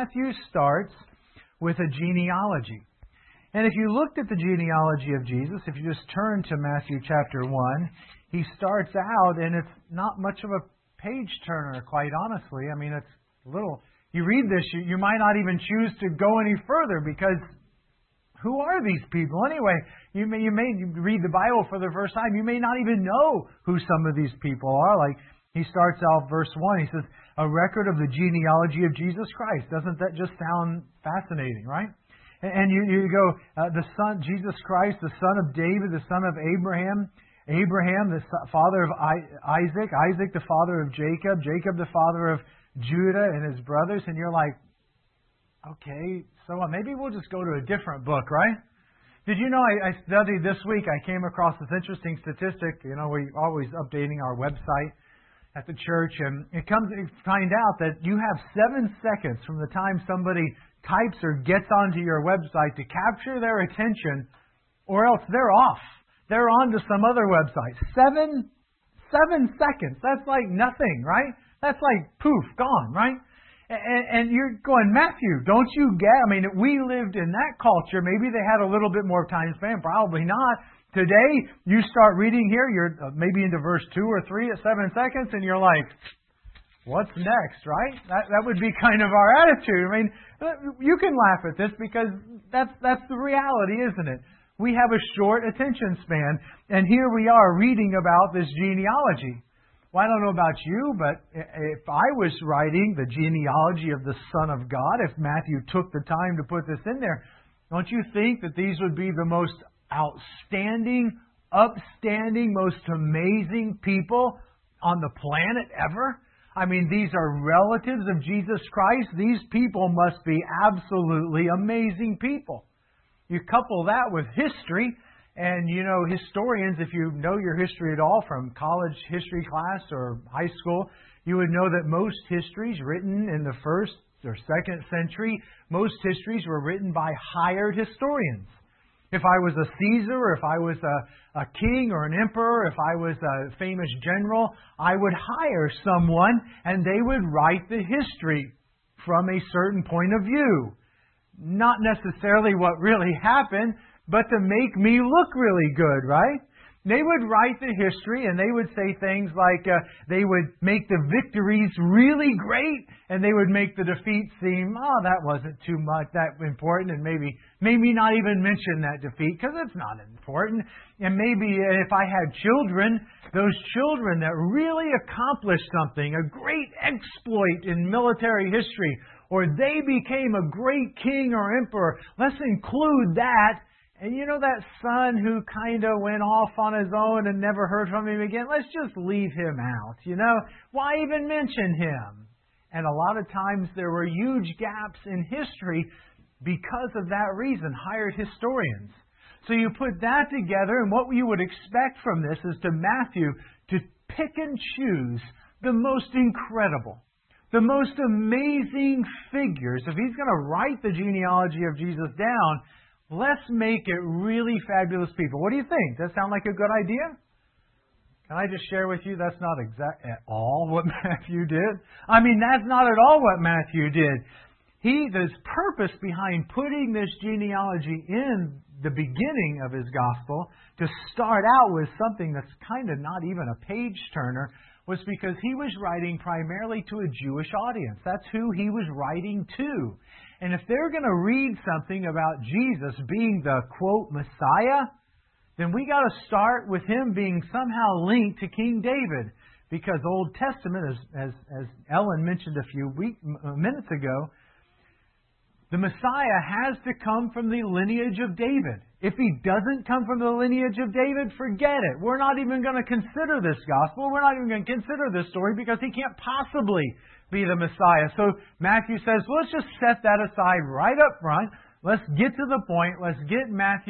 Matthew starts with a genealogy. And if you looked at the genealogy of Jesus, if you just turn to Matthew chapter 1, he starts out, and it's not much of a page turner, quite honestly. I mean, it's a little... You read this, you might not even choose to go any further, because who are these people? Anyway, you may read the Bible for the first time. You may not even know who some of these people are. Like, he starts out verse 1. He says, a record of the genealogy of Jesus Christ. Doesn't that just sound fascinating, right? And you go, the Son, Jesus Christ, the son of David, the son of Abraham. Abraham, the father of Isaac. Isaac, the father of Jacob. Jacob, the father of Judah and his brothers. And you're like, okay, so maybe we'll just go to a different book, right? Did you know I studied this week, I came across this interesting statistic. You know, we're always updating our website at the church, and you find out that you have 7 seconds from the time somebody types or gets onto your website to capture their attention, or else they're off. They're on to some other website. 7 seconds. That's like nothing, right? That's like poof, gone, right? And you're going, Matthew, don't you get? I mean, we lived in that culture. Maybe they had a little bit more time span. Probably not. Today, you start reading here, you're maybe into verse 2 or 3 at 7 seconds, and you're like, what's next, right? That would be kind of our attitude. I mean, you can laugh at this because that's the reality, isn't it? We have a short attention span, and here we are reading about this genealogy. Well, I don't know about you, but if I was writing the genealogy of the Son of God, if Matthew took the time to put this in there, don't you think that these would be the most outstanding, upstanding, most amazing people on the planet ever? I mean, these are relatives of Jesus Christ. These people must be absolutely amazing people. You couple that with history, and you know, historians, if you know your history at all from college history class or high school, you would know that most histories written in the 1st or 2nd century, most histories were written by hired historians. If I was a Caesar, or if I was a king or an emperor, if I was a famous general, I would hire someone and they would write the history from a certain point of view. Not necessarily what really happened, but to make me look really good, right? They would write the history and they would say things like they would make the victories really great, and they would make the defeat seem, that wasn't too much, that important, and maybe not even mention that defeat because it's not important. And maybe if I had children, those children that really accomplished something, a great exploit in military history, or they became a great king or emperor, let's include that. And you know that son who kind of went off on his own and never heard from him again? Let's just leave him out, you know? Why even mention him? And a lot of times there were huge gaps in history because of that reason, hired historians. So you put that together, and what you would expect from this is to Matthew to pick and choose the most incredible, the most amazing figures. If he's going to write the genealogy of Jesus down, let's make it really fabulous people. What do you think? Does that sound like a good idea? Can I just share with you that's not at all what Matthew did? I mean, that's not at all what Matthew did. His purpose behind putting this genealogy in the beginning of his gospel, to start out with something that's kind of not even a page turner, was because he was writing primarily to a Jewish audience. That's who he was writing to. And if they're going to read something about Jesus being the, quote, Messiah, then we got to start with him being somehow linked to King David. Because Old Testament, as Ellen mentioned a few minutes ago, the Messiah has to come from the lineage of David. If he doesn't come from the lineage of David, forget it. We're not even going to consider this gospel. We're not even going to consider this story because he can't possibly be the Messiah. So Matthew says, let's just set that aside right up front. Let's get to the point. Let's get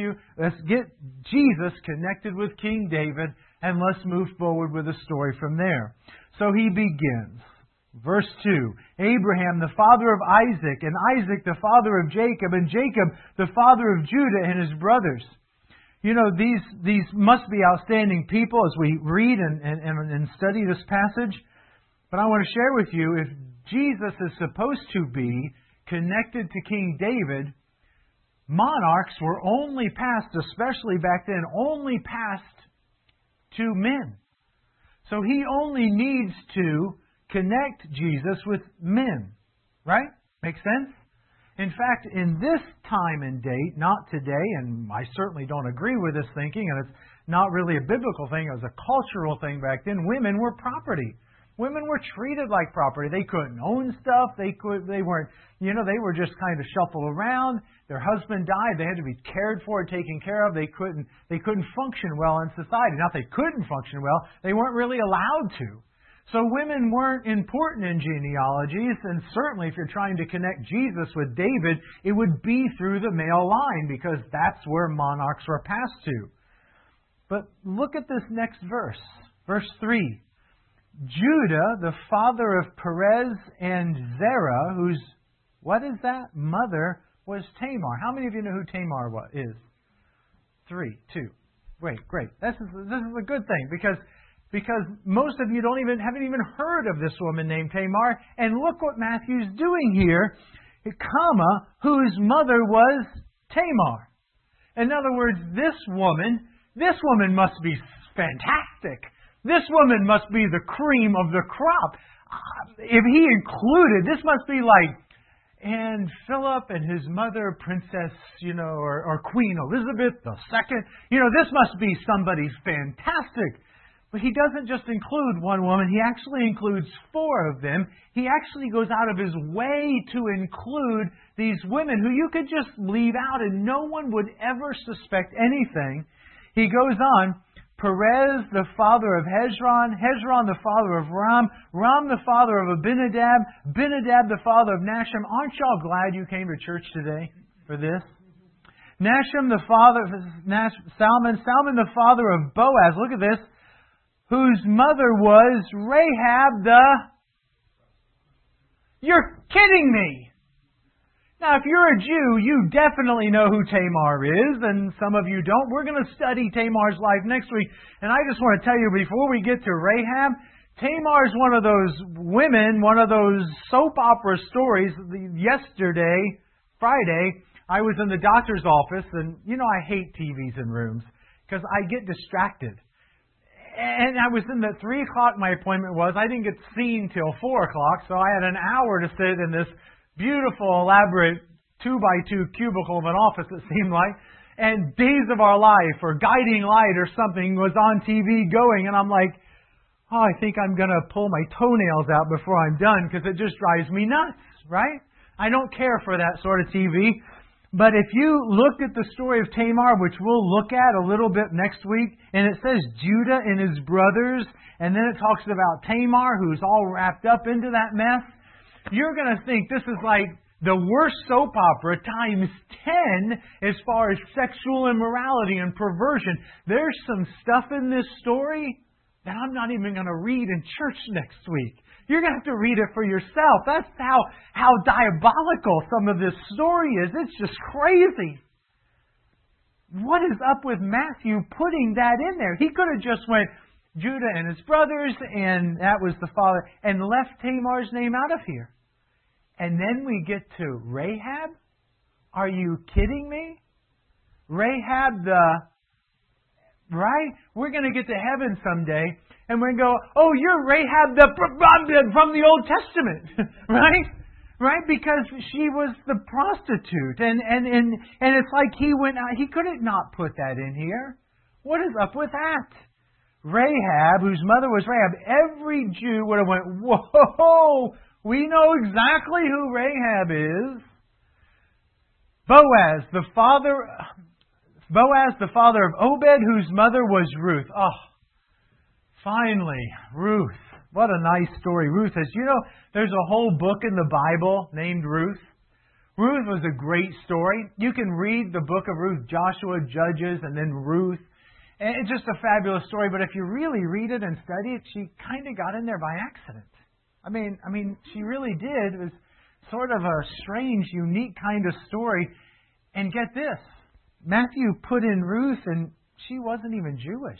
Jesus connected with King David, and let's move forward with the story from there. So he begins. Verse 2, Abraham, the father of Isaac, and Isaac, the father of Jacob, and Jacob, the father of Judah and his brothers. You know, these must be outstanding people as we read and study this passage. But I want to share with you, if Jesus is supposed to be connected to King David, monarchs were only passed, especially back then, only passed to men. So he only needs to connect Jesus with men. Right? Makes sense? In fact, in this time and date, not today, and I certainly don't agree with this thinking, and it's not really a biblical thing, it was a cultural thing back then, women were property. Women were treated like property. They couldn't own stuff. They weren't, they were just kind of shuffled around. Their husband died. They had to be cared for, taken care of. They couldn't function well in society. Not they couldn't function well. They weren't really allowed to. So women weren't important in genealogies, and certainly if you're trying to connect Jesus with David, it would be through the male line because that's where monarchs were passed to. But look at this next verse. Verse 3. Judah, the father of Perez and Zerah, whose, what is that? Mother was Tamar. How many of you know who Tamar is? 3, 2. Great. This is a good thing because most of you haven't even heard of this woman named Tamar. And look what Matthew's doing here, whose mother was Tamar. In other words, this woman must be fantastic. This woman must be the cream of the crop. If he included, this must be like, and Philip and his mother, Princess, or Queen Elizabeth II. This must be somebody fantastic. But he doesn't just include one woman. He actually includes 4 of them. He actually goes out of his way to include these women who you could just leave out and no one would ever suspect anything. He goes on. Perez, the father of Hezron, Hezron, the father of Ram, Ram, the father of Abinadab, Abinadab, the father of Nasham. Aren't y'all glad you came to church today for this? Nasham, the father of Salmon, Salmon, the father of Boaz. Look at this. Whose mother was Rahab You're kidding me! Now, if you're a Jew, you definitely know who Tamar is, and some of you don't. We're going to study Tamar's life next week. And I just want to tell you, before we get to Rahab, Tamar is one of those women, one of those soap opera stories. Yesterday, Friday, I was in the doctor's office, and I hate TVs in rooms because I get distracted. And I was in the 3 o'clock my appointment was. I didn't get seen till 4 o'clock, so I had an hour to sit in this beautiful, elaborate 2x2 cubicle of an office, it seemed like. And Days of Our Life or Guiding Light or something was on TV going. And I'm like, I think I'm going to pull my toenails out before I'm done because it just drives me nuts, right? I don't care for that sort of TV. But if you looked at the story of Tamar, which we'll look at a little bit next week, and it says Judah and his brothers, and then it talks about Tamar, who's all wrapped up into that mess, you're going to think this is like the worst soap opera times 10 as far as sexual immorality and perversion. There's some stuff in this story that I'm not even going to read in church next week. You're going to have to read it for yourself. That's how diabolical some of this story is. It's just crazy. What is up with Matthew putting that in there? He could have just went Judah and his brothers, and that was the father, and left Tamar's name out of here. And then we get to Rahab? Are you kidding me? Rahab right? We're going to get to heaven someday, and we're going to go, oh, you're Rahab from the Old Testament, right? Right? Because she was the prostitute. And it's like he went out. He couldn't not put that in here. What is up with that? Rahab, whose mother was Rahab, every Jew would have went, whoa, we know exactly who Rahab is. Boaz, the father of Obed, whose mother was Ruth. Oh, finally, Ruth. What a nice story Ruth is. There's a whole book in the Bible named Ruth. Ruth was a great story. You can read the book of Ruth, Joshua, Judges, and then Ruth. And it's just a fabulous story. But if you really read it and study it, she kind of got in there by accident. I mean, she really did. It was sort of a strange, unique kind of story. And get this. Matthew put in Ruth, and she wasn't even Jewish.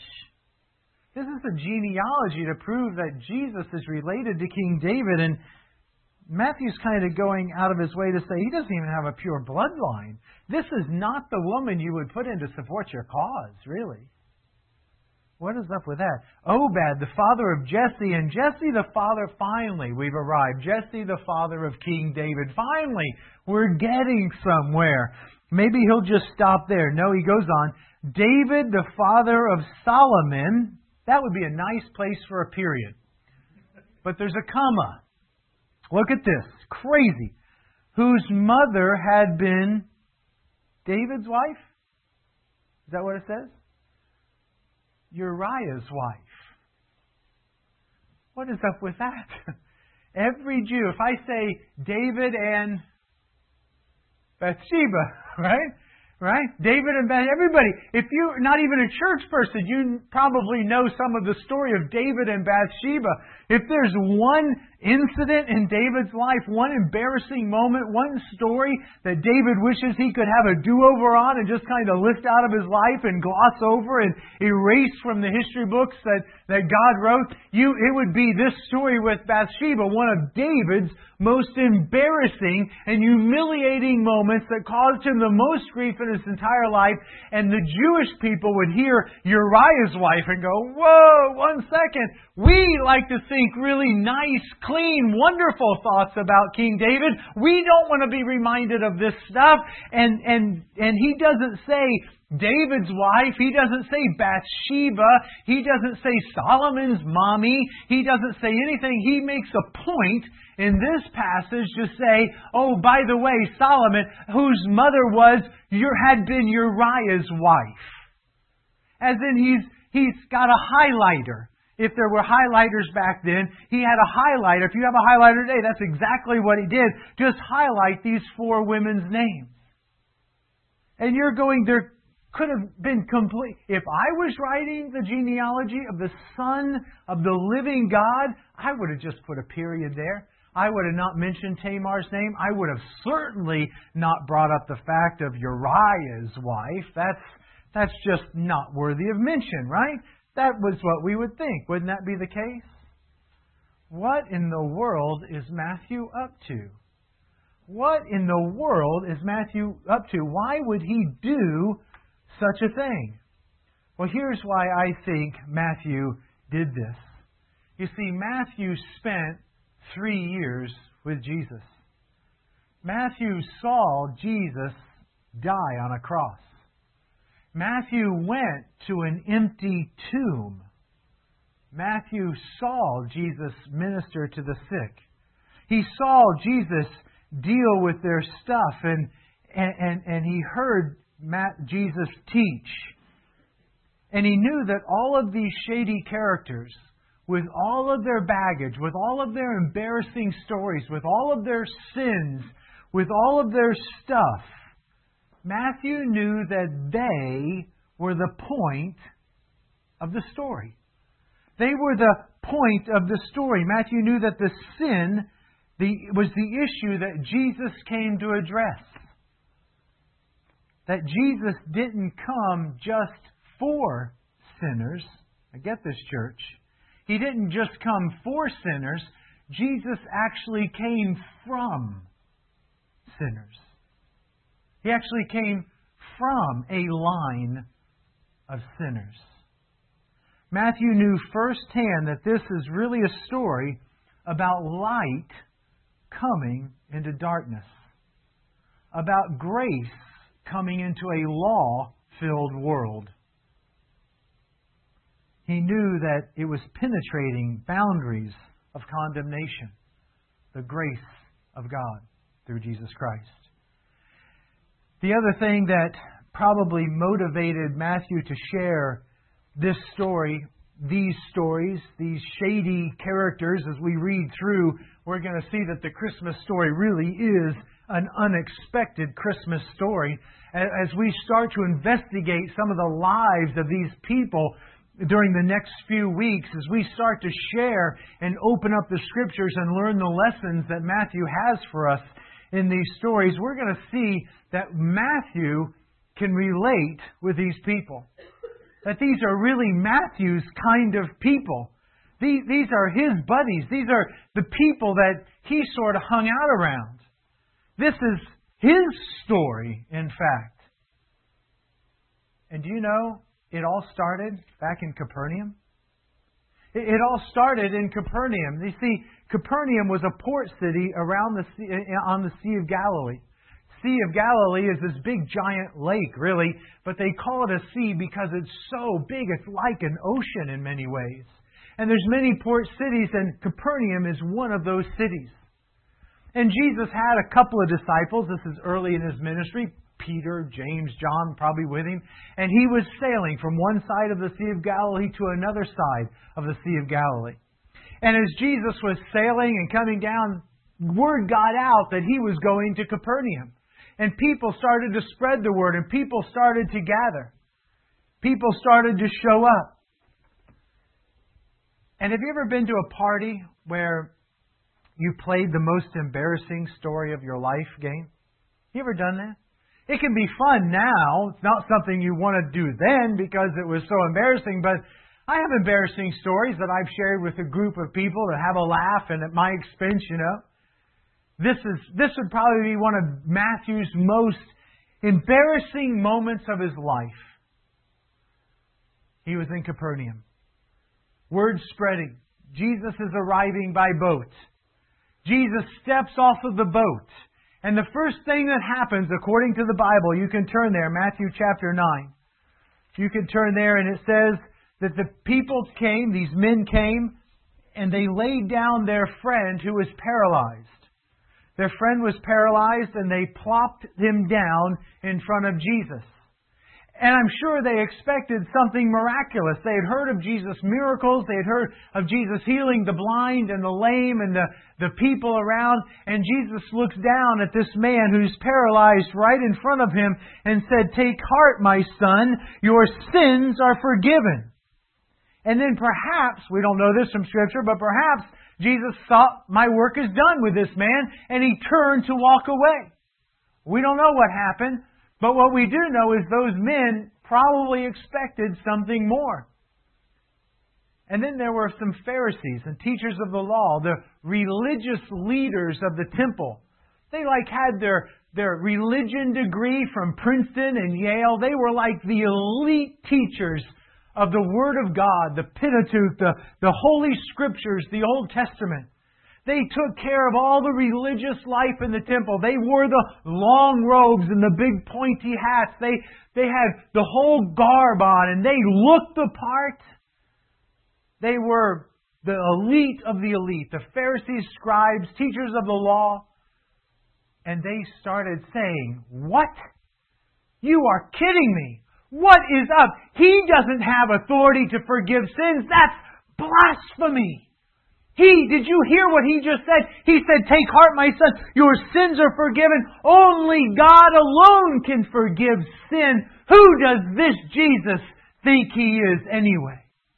This is the genealogy to prove that Jesus is related to King David. And Matthew's kind of going out of his way to say he doesn't even have a pure bloodline. This is not the woman you would put in to support your cause, really. What is up with that? Obed, the father of Jesse, and Jesse the father, finally, we've arrived. Jesse the father of King David. Finally, we're getting somewhere. Maybe he'll just stop there. No, he goes on. David, the father of Solomon. That would be a nice place for a period. But there's a comma. Look at this. Crazy. Whose mother had been David's wife? Is that what it says? Uriah's wife. What is up with that? Every Jew, if I say David and Bathsheba, right? David and Bathsheba, everybody. If you're not even a church person, you probably know some of the story of David and Bathsheba. If there's one incident in David's life, one embarrassing moment, one story that David wishes he could have a do-over on and just kind of lift out of his life and gloss over and erase from the history books that God wrote, it would be this story with Bathsheba, one of David's most embarrassing and humiliating moments that caused him the most grief in his entire life. And the Jewish people would hear Uriah's wife and go, whoa, 1 second. We like to think really nice, clean, wonderful thoughts about King David. We don't want to be reminded of this stuff. And he doesn't say David's wife. He doesn't say Bathsheba. He doesn't say Solomon's mommy. He doesn't say anything. He makes a point in this passage to say, oh, by the way, Solomon, whose mother had been Uriah's wife. As in he's got a highlighter. If there were highlighters back then, he had a highlighter. If you have a highlighter today, that's exactly what he did. Just highlight these 4 women's names. And you're going, there could have been complete. If I was writing the genealogy of the Son of the living God, I would have just put a period there. I would have not mentioned Tamar's name. I would have certainly not brought up the fact of Uriah's wife. That's just not worthy of mention, right? That was what we would think. Wouldn't that be the case? What in the world is Matthew up to? What in the world is Matthew up to? Why would he do such a thing? Well, here's why I think Matthew did this. You see, Matthew spent 3 years with Jesus. Matthew saw Jesus die on a cross. Matthew went to an empty tomb. Matthew saw Jesus minister to the sick. He saw Jesus deal with their stuff, and he heard Jesus teach. And he knew that all of these shady characters, with all of their baggage, with all of their embarrassing stories, with all of their sins, with all of their stuff, Matthew knew that they were the point of the story. They were the point of the story. Matthew knew that the sin was the issue that Jesus came to address. That Jesus didn't come just for sinners. I get this, church. He didn't just come for sinners. Jesus actually came from sinners. He actually came from a line of sinners. Matthew knew firsthand that this is really a story about light coming into darkness, about grace coming into a law-filled world. He knew that it was penetrating boundaries of condemnation, the grace of God through Jesus Christ. The other thing that probably motivated Matthew to share this story, these stories, these shady characters, as we read through, we're going to see that the Christmas story really is an unexpected Christmas story. As we start to investigate some of the lives of these people during the next few weeks, as we start to share and open up the Scriptures and learn the lessons that Matthew has for us in these stories, we're going to see that Matthew can relate with these people. That these are really Matthew's kind of people. These are His buddies. These are the people that He sort of hung out around. This is His story, in fact. And do you know, it all started back in Capernaum? It all started in Capernaum. You see, Capernaum was a port city around the sea, on the Sea of Galilee. Sea of Galilee is this big giant lake, really, but they call it a sea because it's so big. It's like an ocean in many ways. And there's many port cities, and Capernaum is one of those cities. And Jesus had a couple of disciples. This is early in His ministry. Peter, James, John, probably with Him. And He was sailing from one side of the Sea of Galilee to another side of the Sea of Galilee. And as Jesus was sailing and coming down, word got out that He was going to Capernaum. And people started to spread the word, and people started to gather. People started to show up. And have you ever been to a party where you played the most embarrassing story of your life game? You ever done that? It can be fun now. It's not something you want to do then because it was so embarrassing, but I have embarrassing stories that I've shared with a group of people to have a laugh and at my expense, you know. This would probably be one of Matthew's most embarrassing moments of his life. He was in Capernaum. Word spreading. Jesus is arriving by boat. Jesus steps off of the boat. And the first thing that happens, according to the Bible, you can turn there, Matthew chapter 9. You can turn there and it says that the people came, these men came, and they laid down their friend who was paralyzed. Their friend was paralyzed and they plopped him down in front of Jesus. And I'm sure they expected something miraculous. They had heard of Jesus' miracles. They had heard of Jesus healing the blind and the lame and the people around. And Jesus looks down at this man who's paralyzed right in front of him and said, "Take heart, my son, your sins are forgiven." And then perhaps, we don't know this from Scripture, but perhaps Jesus thought, my work is done with this man, and He turned to walk away. We don't know what happened. But what we do know is those men probably expected something more. And then there were some Pharisees and teachers of the law, the religious leaders of the temple. They had their religion degree from Princeton and Yale. They were like the elite teachers of the Word of God, the Pentateuch, the Holy Scriptures, the Old Testament. They took care of all the religious life in the temple. They wore the long robes and the big pointy hats. They had the whole garb on and they looked the part. They were the elite of the elite, the Pharisees, scribes, teachers of the law. And they started saying, "What? You are kidding me. What is up? He doesn't have authority to forgive sins. That's blasphemy. Did you hear what He just said? He said, 'Take heart, my son, your sins are forgiven.' Only God alone can forgive sin. Who does this Jesus think He is anyway?"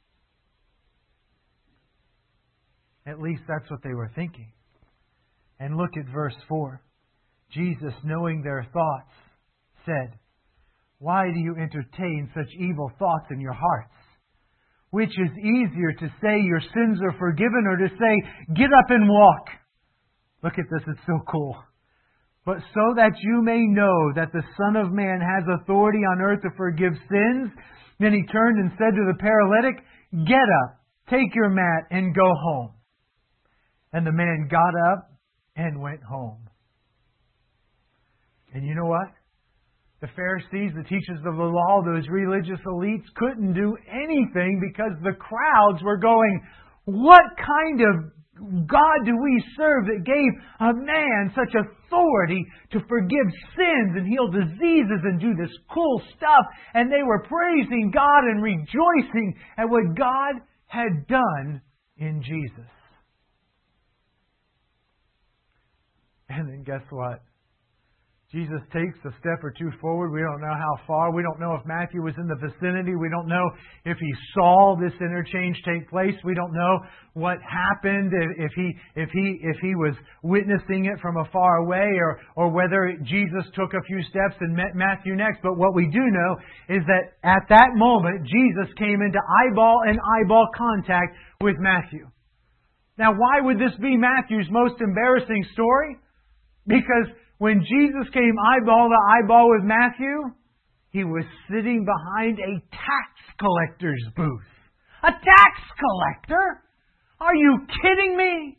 At least that's what they were thinking. And look at verse 4. Jesus, knowing their thoughts, said, "Why do you entertain such evil thoughts in your hearts? Which is easier, to say your sins are forgiven or to say, 'Get up and walk'?" Look at this, it's so cool. "But so that you may know that the Son of Man has authority on earth to forgive sins." Then He turned and said to the paralytic, "Get up, take your mat and go home." And the man got up and went home. And you know what? The Pharisees, the teachers of the law, those religious elites couldn't do anything because the crowds were going, "What kind of God do we serve that gave a man such authority to forgive sins and heal diseases and do this cool stuff?" And they were praising God and rejoicing at what God had done in Jesus. And then guess what? Jesus takes a step or two forward. We don't know how far. We don't know if Matthew was in the vicinity. We don't know if he saw this interchange take place. We don't know what happened, if he was witnessing it from afar away, or whether Jesus took a few steps and met Matthew next. But what we do know is that at that moment, Jesus came into eyeball contact with Matthew. Now, why would this be Matthew's most embarrassing story? Because when Jesus came eyeball to eyeball with Matthew, he was sitting behind a tax collector's booth. A tax collector? Are you kidding me?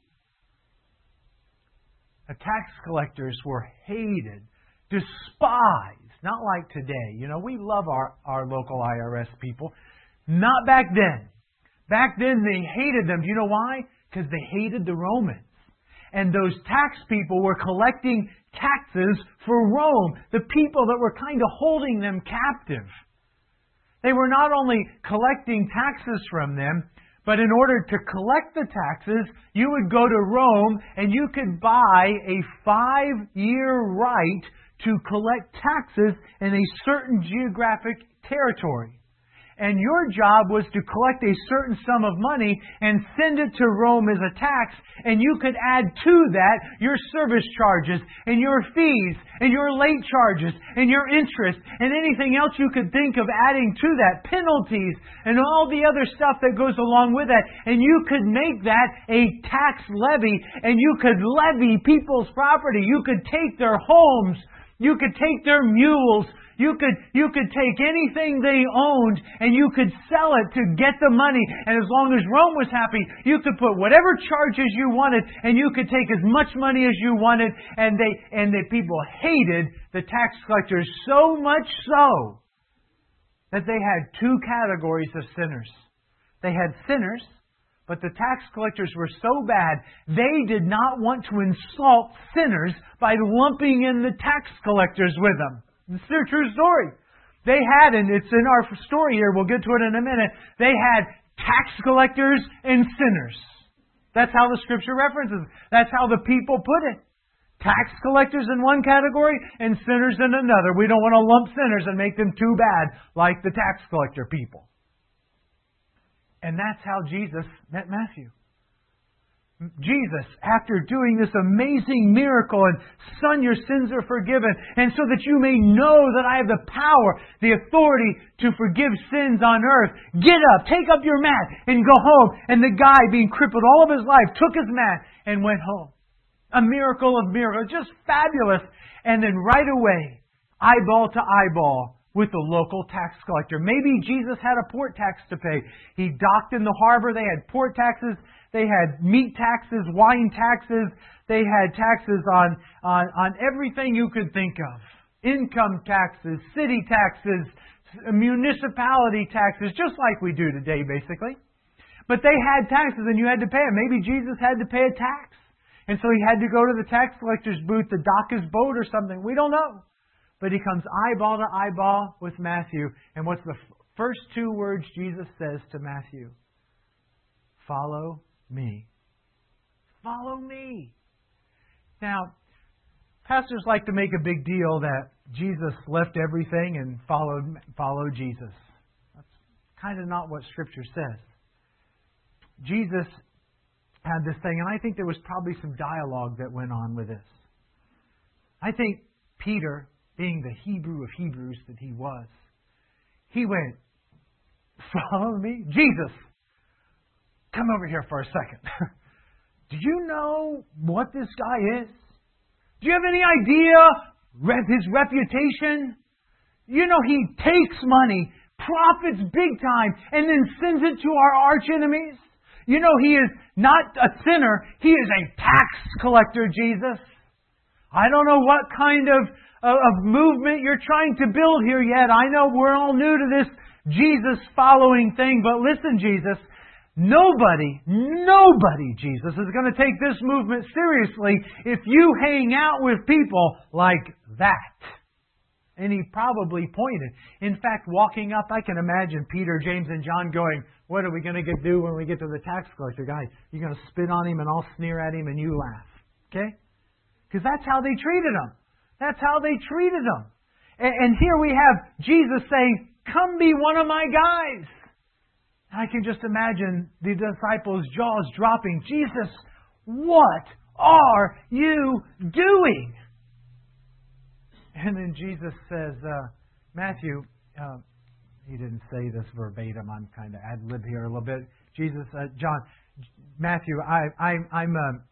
The tax collectors were hated, despised. Not like today. You know, we love our local IRS people. Not back then. Back then they hated them. Do you know why? Because they hated the Romans. And those tax people were collecting taxes for Rome, the people that were kind of holding them captive. They were not only collecting taxes from them, but in order to collect the taxes, you would go to Rome and you could buy a 5-year right to collect taxes in a certain geographic territory. And your job was to collect a certain sum of money and send it to Rome as a tax. And you could add to that your service charges and your fees and your late charges and your interest and anything else you could think of adding to that, penalties and all the other stuff that goes along with that. And you could make that a tax levy, and you could levy people's property. You could take their homes. You could take their mules. You could take anything they owned and you could sell it to get the money. And as long as Rome was happy, you could put whatever charges you wanted and you could take as much money as you wanted. And the people hated the tax collectors so much so that they had 2 categories of sinners. They had sinners, but the tax collectors were so bad, they did not want to insult sinners by lumping in the tax collectors with them. It's their true story. They had, and it's in our story here, we'll get to it in a minute, they had tax collectors and sinners. That's how the Scripture references. That's how the people put it. Tax collectors in one category and sinners in another. We don't want to lump sinners and make them too bad like the tax collector people. And that's how Jesus met Matthew. Jesus, after doing this amazing miracle, and Son, your sins are forgiven, and so that you may know that I have the power, the authority to forgive sins on earth, get up, take up your mat, and go home. And the guy, being crippled all of his life, took his mat and went home. A miracle of miracles, just fabulous. And then right away, eyeball to eyeball with the local tax collector. Maybe Jesus had a port tax to pay. He docked in the harbor. They had port taxes. They had meat taxes, wine taxes. They had taxes on everything you could think of. Income taxes, city taxes, municipality taxes, just like we do today, basically. But they had taxes and you had to pay them. Maybe Jesus had to pay a tax. And so he had to go to the tax collector's booth to dock his boat or something. We don't know. But he comes eyeball to eyeball with Matthew. And what's the first 2 words Jesus says to Matthew? Follow me. Follow me. Now, pastors like to make a big deal that Jesus left everything and followed Jesus. That's kind of not what Scripture says. Jesus had this thing, and I think there was probably some dialogue that went on with this. I think Peter, being the Hebrew of Hebrews that he was, he went, follow me? Jesus, come over here for a second. Do you know what this guy is? Do you have any idea his reputation? You know, he takes money, profits big time, and then sends it to our arch enemies. You know, he is not a sinner. He is a tax collector, Jesus. I don't know what kind of movement you're trying to build here yet. I know we're all new to this Jesus following thing. But listen, Jesus, nobody, Jesus, is going to take this movement seriously if you hang out with people like that. And he probably pointed. In fact, walking up, I can imagine Peter, James, and John going, what are we going to do when we get to the tax collector guy? You're going to spit on him and I'll sneer at him and you laugh. Okay? Because that's how they treated him. That's how they treated them. And here we have Jesus saying, come be one of my guys. And I can just imagine the disciples' jaws dropping. Jesus, what are you doing? And then Jesus says, Matthew, he didn't say this verbatim. I'm kind of ad-lib here a little bit. Jesus, John, Matthew, I'm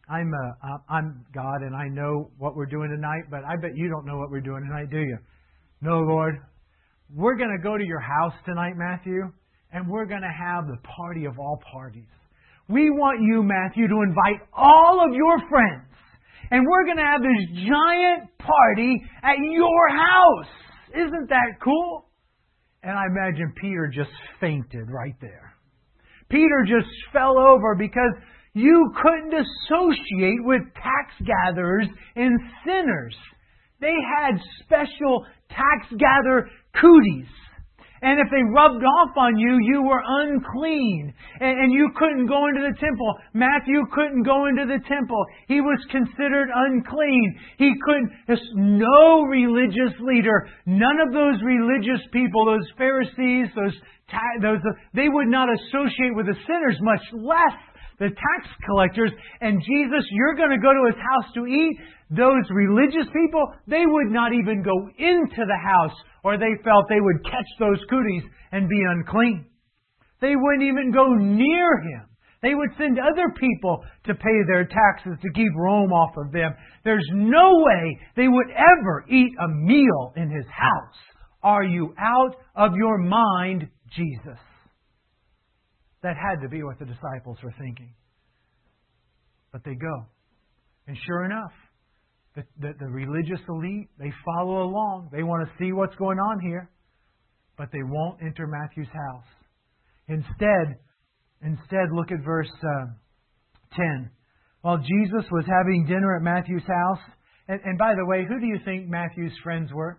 God, and I know what we're doing tonight, but I bet you don't know what we're doing tonight, do you? No, Lord. We're going to go to your house tonight, Matthew, and we're going to have the party of all parties. We want you, Matthew, to invite all of your friends, and we're going to have this giant party at your house. Isn't that cool? And I imagine Peter just fainted right there. Peter just fell over because you couldn't associate with tax gatherers and sinners. They had special tax gatherer cooties. And if they rubbed off on you, you were unclean. And you couldn't go into the temple. Matthew couldn't go into the temple. He was considered unclean. He couldn't, no religious leader, none of those religious people, those Pharisees, they would not associate with the sinners, much less the tax collectors. And Jesus, you're going to go to His house to eat. Those religious people, they would not even go into the house, or they felt they would catch those cooties and be unclean. They wouldn't even go near Him. They would send other people to pay their taxes to keep Rome off of them. There's no way they would ever eat a meal in His house. Are you out of your mind, Jesus? That had to be what the disciples were thinking. But they go. And sure enough, the religious elite, they follow along. They want to see what's going on here. But they won't enter Matthew's house. Instead, look at verse 10. While Jesus was having dinner at Matthew's house, and by the way, who do you think Matthew's friends were?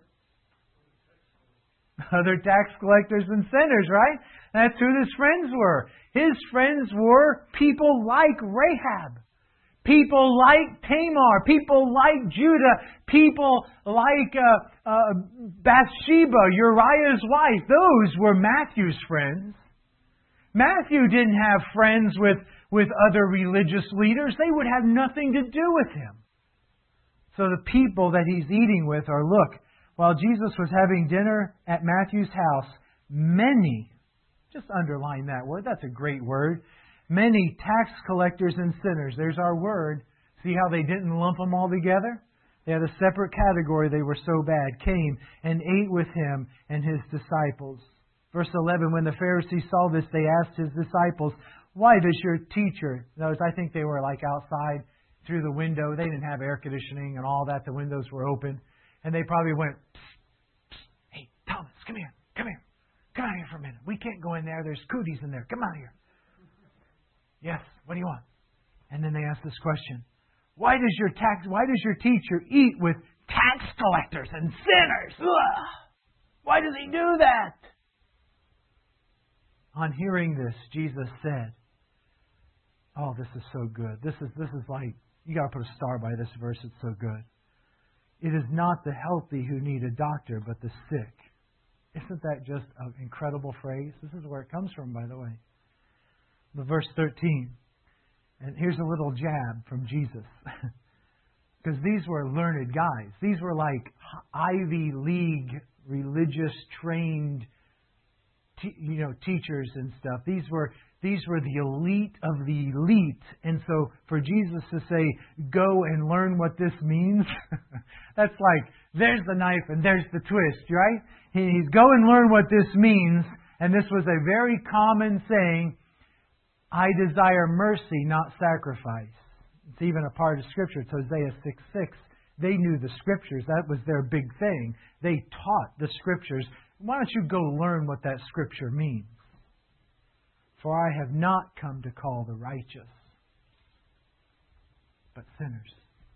Other tax collectors and sinners, right? That's who his friends were. His friends were people like Rahab. People like Tamar, people like Judah, people like Bathsheba, Uriah's wife. Those were Matthew's friends. Matthew didn't have friends with other religious leaders. They would have nothing to do with him. So the people that he's eating with are, look, while Jesus was having dinner at Matthew's house, many, just underline that word, that's a great word, many tax collectors and sinners, there's our word. See how they didn't lump them all together? They had a separate category, they were so bad, came and ate with him and his disciples. Verse 11, when the Pharisees saw this, they asked his disciples, why does your teacher, notice I think they were like outside through the window, they didn't have air conditioning and all that, the windows were open, and they probably went, psst, psst, hey, Thomas, come here, come out here for a minute. We can't go in there, there's cooties in there, come out here. Yes, what do you want? And then they ask this question. Why does your teacher eat with tax collectors and sinners? Ugh! Why does he do that? On hearing this, Jesus said, oh, this is so good. This is like, you got to put a star by this verse, it's so good. It is not the healthy who need a doctor, but the sick. Isn't that just an incredible phrase? This is where it comes from, by the way. The verse 13. And here's a little jab from Jesus. Because these were learned guys. These were like Ivy League religious trained teachers and stuff. These were the elite of the elite. And so for Jesus to say, go and learn what this means, that's like, there's the knife and there's the twist, right? He's go and learn what this means. And this was a very common saying, I desire mercy, not sacrifice. It's even a part of Scripture. It's Hosea 6:6. They knew the Scriptures. That was their big thing. They taught the Scriptures. Why don't you go learn what that Scripture means? For I have not come to call the righteous, but sinners.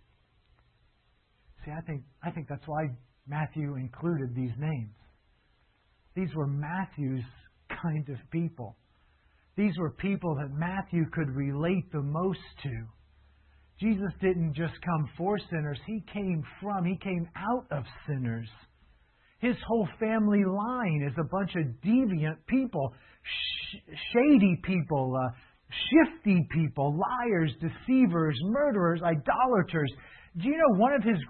See, I think that's why Matthew included these names. These were Matthew's kind of people. These were people that Matthew could relate the most to. Jesus didn't just come for sinners. He came out of sinners. His whole family line is a bunch of deviant people, shady people, shifty people, liars, deceivers, murderers, idolaters. Do you know one of his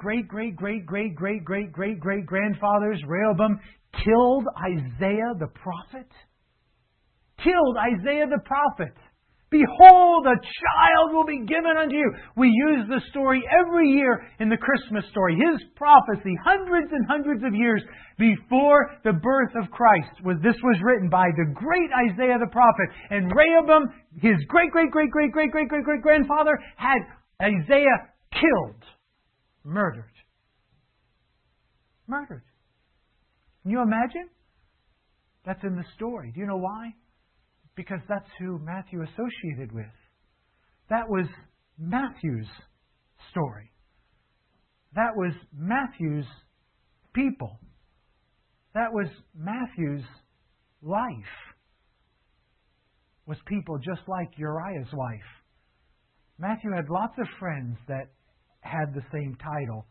great-great-great-great-great-great-great-great-grandfathers, Rehoboam, killed Isaiah the prophet? Killed Isaiah the prophet. Behold, a child will be given unto you. We use the story every year in the Christmas story. His prophecy, hundreds and hundreds of years before the birth of Christ. This was written by the great Isaiah the prophet. And Rehoboam, his great-great-great-great-great-great-great-grandfather, had Isaiah killed. Murdered. Murdered. Can you imagine? That's in the story. Do you know why? Because that's who Matthew associated with. That was Matthew's story. That was Matthew's people. That was Matthew's life. Was people just like Uriah's wife. Matthew had lots of friends that had the same title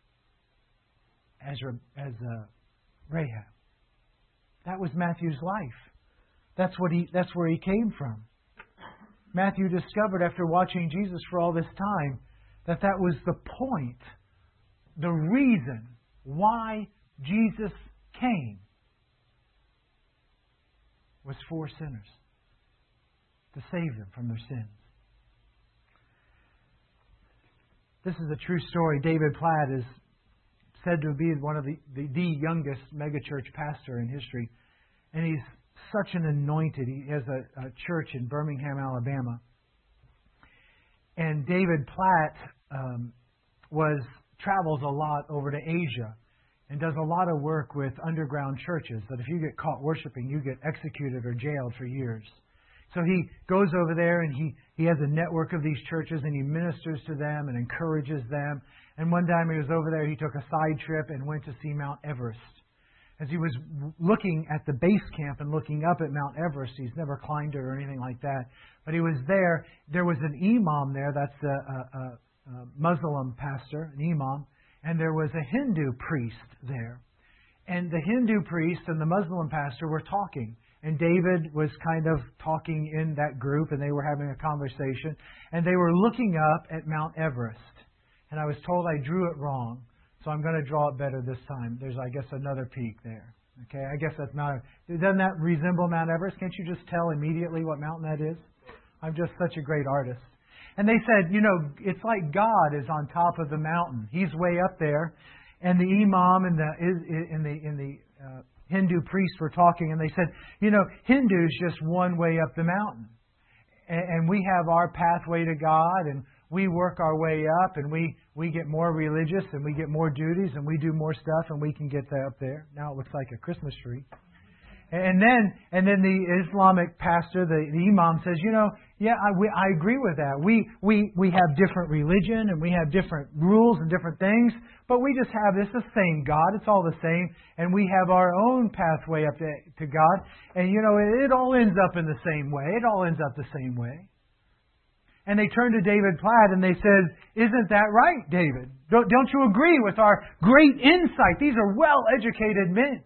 as Rahab. That was Matthew's life. That's where he came from. Matthew discovered after watching Jesus for all this time that was the point, the reason why Jesus came was for sinners, to save them from their sins. This is a true story. David Platt is said to be one of the youngest megachurch pastor in history, and he's such an anointed. He has a church in Birmingham, Alabama. And David Platt travels a lot over to Asia and does a lot of work with underground churches that if you get caught worshiping, you get executed or jailed for years. So he goes over there and he has a network of these churches and he ministers to them and encourages them. And one time he was over there, he took a side trip and went to see Mount Everest. As he was looking at the base camp and looking up at Mount Everest, he's never climbed it or anything like that, but he was there. There was an imam there, that's a Muslim pastor, an imam, and there was a Hindu priest there. And the Hindu priest and the Muslim pastor were talking. And David was kind of talking in that group, and they were having a conversation. And they were looking up at Mount Everest. And I was told I drew it wrong. So I'm going to draw it better this time. There's, I guess, another peak there. Okay, I guess that's not... Doesn't that resemble Mount Everest? Can't you just tell immediately what mountain that is? I'm just such a great artist. And they said, it's like God is on top of the mountain. He's way up there. And the imam and the Hindu priest were talking, and they said, Hindu's just one way up the mountain. And we have our pathway to God, and we work our way up, and we get more religious, and we get more duties, and we do more stuff, and we can get that up there. Now it looks like a Christmas tree. And then the Islamic pastor, the imam says, I agree with that. We have different religion, and we have different rules and different things, but we just have the same God. It's all the same, and we have our own pathway up to God. And it all ends up in the same way. It all ends up the same way. And they turned to David Platt and they said, "Isn't that right, David? Don't you agree with our great insight? These are well-educated men."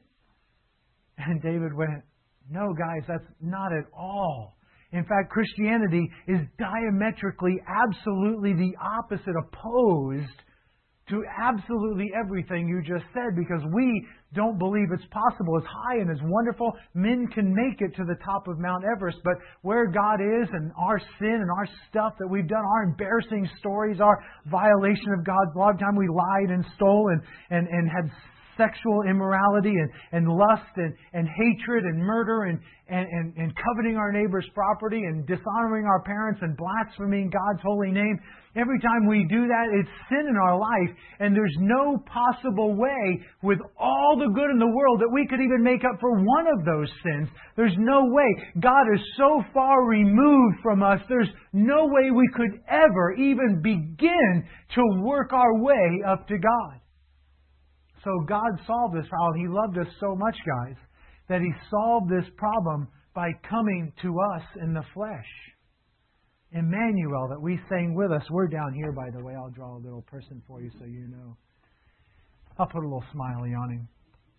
And David went, "No, guys, that's not at all. In fact, Christianity is diametrically, absolutely the opposite, opposed to absolutely everything you just said, because we don't believe it's possible. As high and as wonderful, men can make it to the top of Mount Everest, but where God is and our sin and our stuff that we've done, our embarrassing stories, our violation of God's law, the time we lied and stole and had sexual immorality and lust and hatred and murder and coveting our neighbor's property and dishonoring our parents and blaspheming God's holy name. Every time we do that, it's sin in our life, and there's no possible way with all the good in the world that we could even make up for one of those sins. There's no way. God is so far removed from us, there's no way we could ever even begin to work our way up to God. So God solved this problem. He loved us so much, guys, that He solved this problem by coming to us in the flesh. Emmanuel that we sang with us. We're down here, by the way. I'll draw a little person for you so you know. I'll put a little smiley on him.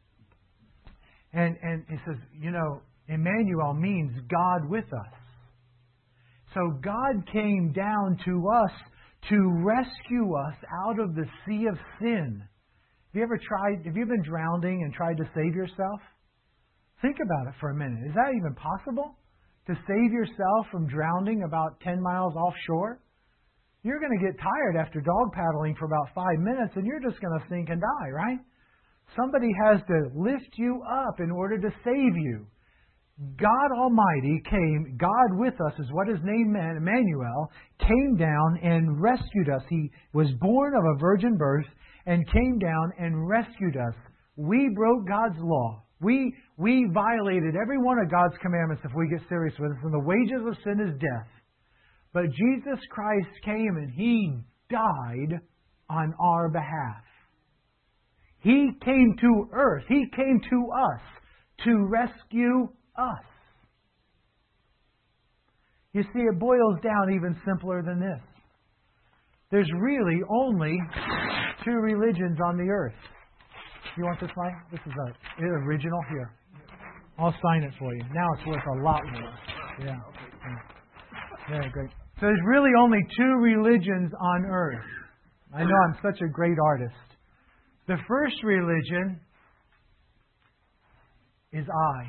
And he says, Emmanuel means God with us. So God came down to us to rescue us out of the sea of sin. Have you been drowning and tried to save yourself? Think about it for a minute. Is that even possible? To save yourself from drowning about 10 miles offshore? You're going to get tired after dog paddling for about 5 minutes and you're just going to sink and die, right? Somebody has to lift you up in order to save you. God Almighty came, God with us is what His name meant, Emmanuel, came down and rescued us. He was born of a virgin birth and came down and rescued us. We broke God's law. We violated every one of God's commandments if we get serious with us. And the wages of sin is death. But Jesus Christ came and He died on our behalf. He came to earth. He came to us to rescue us. You see, it boils down even simpler than this. There's really only 2 religions on the earth. You want this line? This is the original here. I'll sign it for you. Now it's worth a lot more. Yeah. Very great. So there's really only 2 religions on earth. I know I'm such a great artist. The first religion is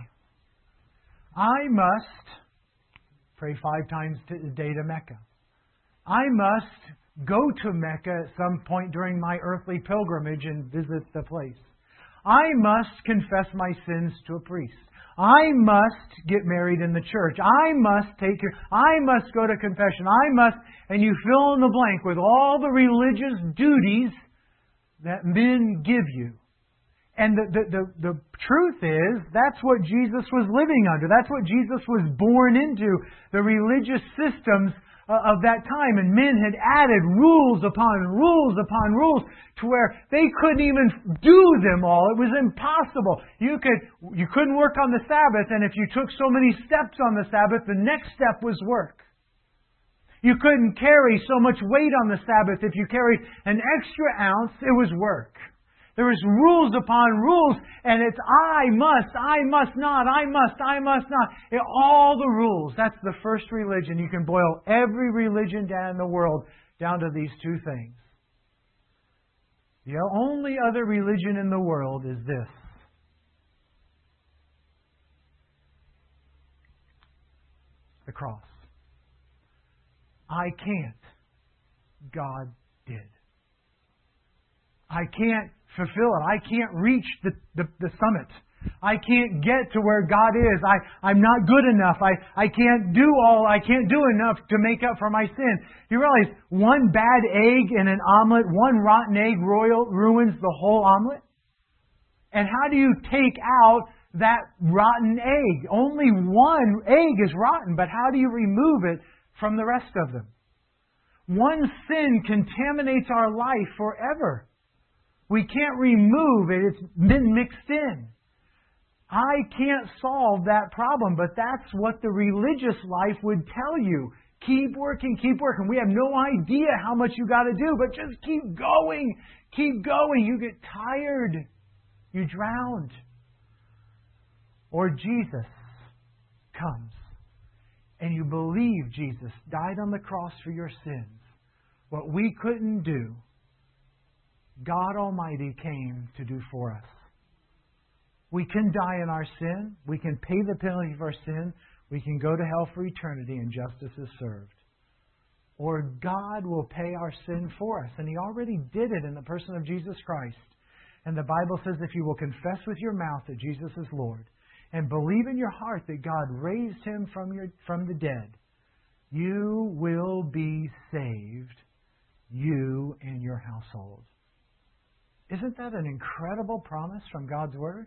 I must pray 5 times a day to Mecca. I must go to Mecca at some point during my earthly pilgrimage and visit the place. I must confess my sins to a priest. I must get married in the church. I must I must go to confession. And you fill in the blank with all the religious duties that men give you. And the truth is, that's what Jesus was living under. That's what Jesus was born into. The religious systems of that time. And men had added rules upon rules upon rules to where they couldn't even do them all. It was impossible. You couldn't work on the Sabbath, and if you took so many steps on the Sabbath, the next step was work. You couldn't carry so much weight on the Sabbath. If you carried an extra ounce, it was work. There was rules upon rules, and it's I must not. All the rules. That's the first religion. You can boil every religion down in the world down to these 2 things. The only other religion in the world is this. The cross. I can't. God did. I can't fulfill it. I can't reach the summit. I can't get to where God is. I'm not good enough. I can't do enough to make up for my sin. You realize one bad egg in an omelet, one rotten egg ruins the whole omelet? And how do you take out that rotten egg? Only one egg is rotten, but how do you remove it from the rest of them? One sin contaminates our life forever. We can't remove it. It's been mixed in. I can't solve that problem, but that's what the religious life would tell you. Keep working, keep working. We have no idea how much you got to do, but just keep going. Keep going. You get tired. You drown. Or Jesus comes and you believe Jesus died on the cross for your sins. What we couldn't do, God Almighty came to do for us. We can die in our sin. We can pay the penalty of our sin. We can go to hell for eternity and justice is served. Or God will pay our sin for us. And He already did it in the person of Jesus Christ. And the Bible says if you will confess with your mouth that Jesus is Lord and believe in your heart that God raised Him from the dead, you will be saved, you and your household. Isn't that an incredible promise from God's Word?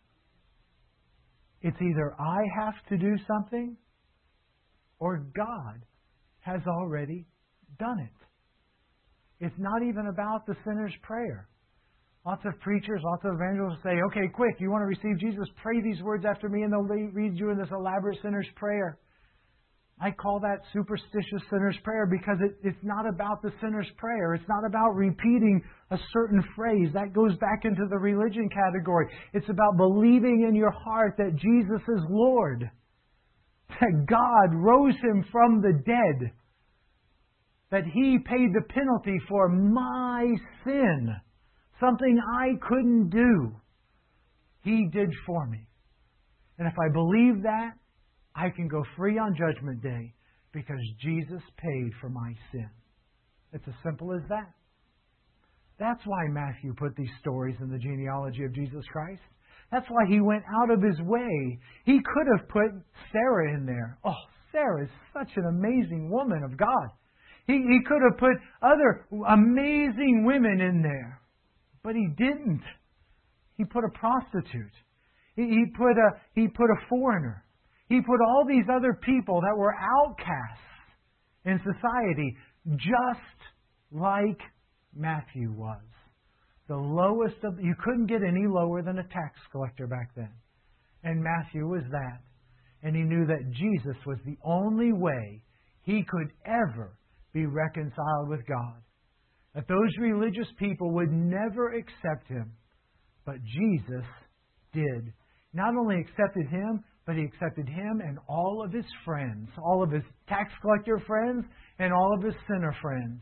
It's either I have to do something or God has already done it. It's not even about the sinner's prayer. Lots of preachers, lots of evangelists say, okay, quick, you want to receive Jesus, pray these words after me and they'll read you in this elaborate sinner's prayer. I call that superstitious sinner's prayer because it's not about the sinner's prayer. It's not about repeating a certain phrase. That goes back into the religion category. It's about believing in your heart that Jesus is Lord, that God rose Him from the dead, that He paid the penalty for my sin, something I couldn't do. He did for me. And if I believe that, I can go free on Judgment Day because Jesus paid for my sin. It's as simple as that. That's why Matthew put these stories in the genealogy of Jesus Christ. That's why he went out of his way. He could have put Sarah in there. Oh, Sarah is such an amazing woman of God. He could have put other amazing women in there. But he didn't. He put a prostitute. He put a foreigner. He put all these other people that were outcasts in society, just like Matthew was. The lowest of... You couldn't get any lower than a tax collector back then. And Matthew was that. And he knew that Jesus was the only way he could ever be reconciled with God. That those religious people would never accept him. But Jesus did. Not only accepted him, but he accepted him and all of his friends, all of his tax collector friends and all of his sinner friends.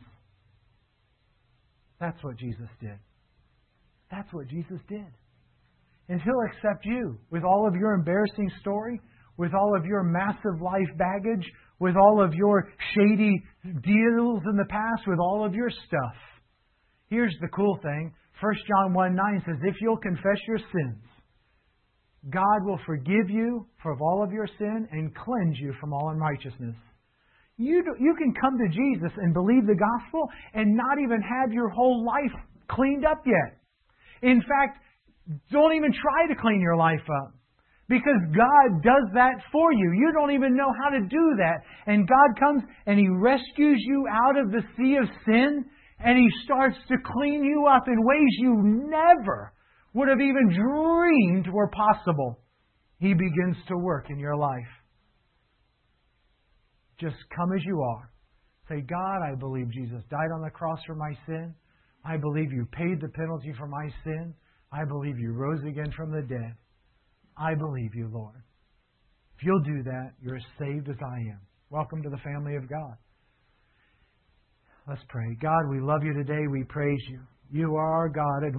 That's what Jesus did. That's what Jesus did. And He'll accept you with all of your embarrassing story, with all of your massive life baggage, with all of your shady deals in the past, with all of your stuff. Here's the cool thing. 1 John 1:9 says, if you'll confess your sins, God will forgive you for all of your sin and cleanse you from all unrighteousness. You can come to Jesus and believe the gospel and not even have your whole life cleaned up yet. In fact, don't even try to clean your life up. Because God does that for you. You don't even know how to do that. And God comes and He rescues you out of the sea of sin and He starts to clean you up in ways you never would have even dreamed were possible. He begins to work in your life. Just come as you are. Say, God, I believe Jesus died on the cross for my sin. I believe You paid the penalty for my sin. I believe You rose again from the dead. I believe You, Lord. If you'll do that, you're as saved as I am. Welcome to the family of God. Let's pray. God, we love You today. We praise You. You are our God.